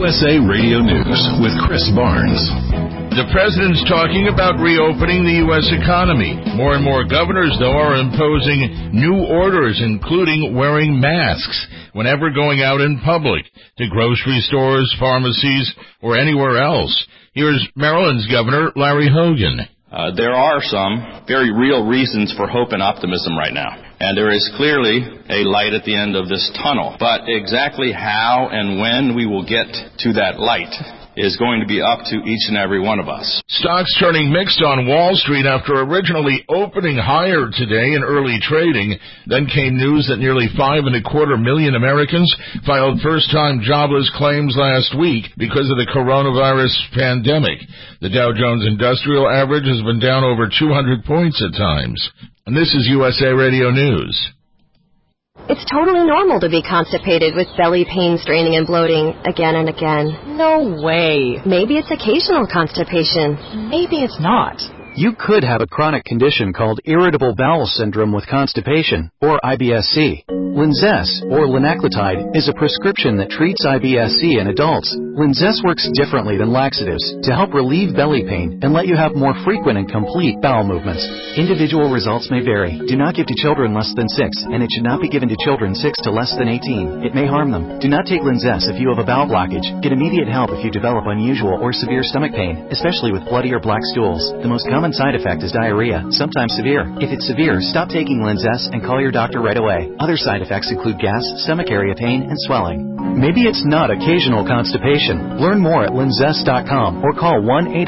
USA Radio News with Chris Barnes. The president's talking about reopening the U.S. economy. More and more governors, though, are imposing new orders, including wearing masks whenever going out in public, to grocery stores, pharmacies, or anywhere else. Here's Maryland's Governor Larry Hogan. There are some very real reasons for hope and optimism right now. And there is clearly a light at the end of this tunnel. But exactly how and when we will get to that light is going to be up to each and every one of us. Stocks turning mixed on Wall Street after originally opening higher today in early trading. Then came news that nearly 5.25 million Americans filed first-time jobless claims last week because of the coronavirus pandemic. The Dow Jones Industrial Average has been down over 200 points at times. And this is USA Radio News. It's totally normal to be constipated with belly pain, straining, and bloating again and again. No way. Maybe it's occasional constipation. Maybe it's not. You could have a chronic condition called irritable bowel syndrome with constipation, or IBS-C. Linzess, or linaclotide, is a prescription that treats IBS-C in adults. Linzess works differently than laxatives to help relieve belly pain and let you have more frequent and complete bowel movements. Individual results may vary. Do not give to children less than 6, and it should not be given to children 6 to less than 18. It may harm them. Do not take Linzess if you have a bowel blockage. Get immediate help if you develop unusual or severe stomach pain, especially with bloody or black stools. The most common side effect is diarrhea, sometimes severe. If it's severe, stop taking Linzess and call your doctor right away. Other side effects include gas, stomach area pain, and swelling. Maybe it's not occasional constipation. Learn more at linzess.com or call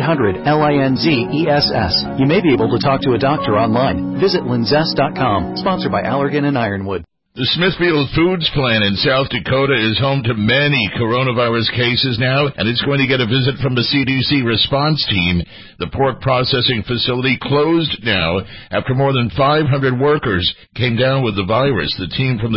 1-800-LINZESS. You may be able to talk to a doctor online. Visit linzess.com, sponsored by Allergan and Ironwood. The Smithfield Foods plant in South Dakota is home to many coronavirus cases now, and it's going to get a visit from the CDC response team. The pork processing facility closed now after more than 500 workers came down with the virus. The team from the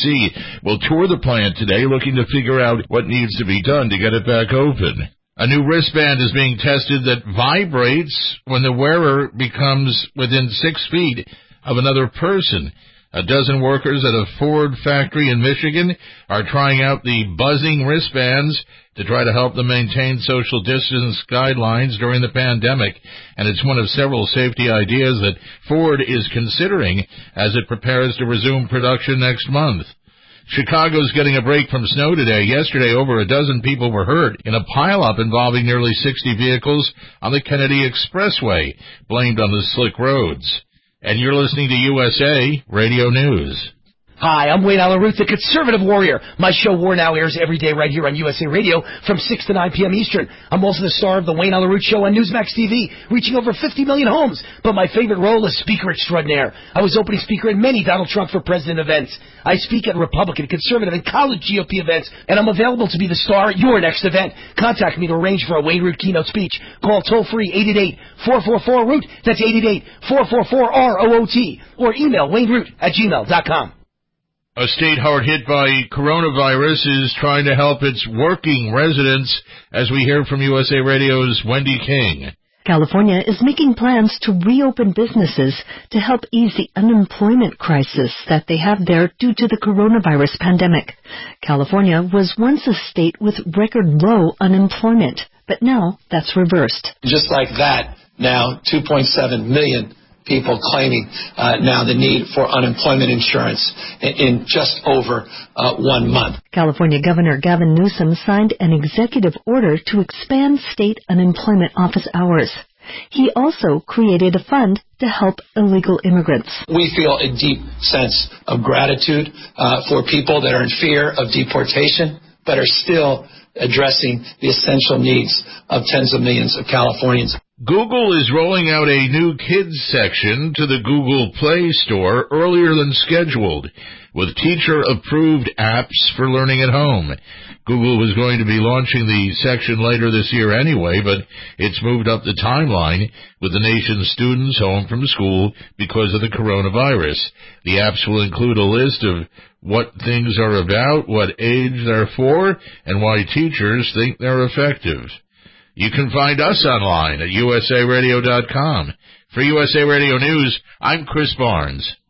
CDC will tour the plant today, looking to figure out what needs to be done to get it back open. A new wristband is being tested that vibrates when the wearer becomes within 6 feet of another person. A dozen workers at a Ford factory in Michigan are trying out the buzzing wristbands to try to help them maintain social distance guidelines during the pandemic, and it's one of several safety ideas that Ford is considering as it prepares to resume production next month. Chicago's getting a break from snow today. Yesterday, over a dozen people were hurt in a pileup involving nearly 60 vehicles on the Kennedy Expressway, blamed on the slick roads. And you're listening to USA Radio News. Hi, I'm Wayne Allyn Root, the conservative warrior. My show War Now airs every day right here on USA Radio from 6 to 9 p.m. Eastern. I'm also the star of the Wayne Allyn Root Show on Newsmax TV, reaching over 50 million homes. But my favorite role is speaker extraordinaire. I was opening speaker at many Donald Trump for President events. I speak at Republican, conservative, and college GOP events, and I'm available to be the star at your next event. Contact me to arrange for a Wayne Root keynote speech. Call toll-free 888-444-ROOT. That's 888-444-ROOT. Or email wayneroot@gmail.com. A state hard hit by coronavirus is trying to help its working residents, as we hear from USA Radio's Wendy King. California is making plans to reopen businesses to help ease the unemployment crisis that they have there due to the coronavirus pandemic. California was once a state with record low unemployment, but now that's reversed. Just like that, now 2.7 million people claiming now the need for unemployment insurance in just over 1 month. California Governor Gavin Newsom signed an executive order to expand state unemployment office hours. He also created a fund to help illegal immigrants. We feel a deep sense of gratitude for people that are in fear of deportation, but are still addressing the essential needs of tens of millions of Californians. Google is rolling out a new kids section to the Google Play Store earlier than scheduled, with teacher-approved apps for learning at home. Google was going to be launching the section later this year anyway, but it's moved up the timeline with the nation's students home from school because of the coronavirus. The apps will include a list of what things are about, what age they're for, and why teachers think they're effective. You can find us online at usaradio.com. For USA Radio News, I'm Chris Barnes.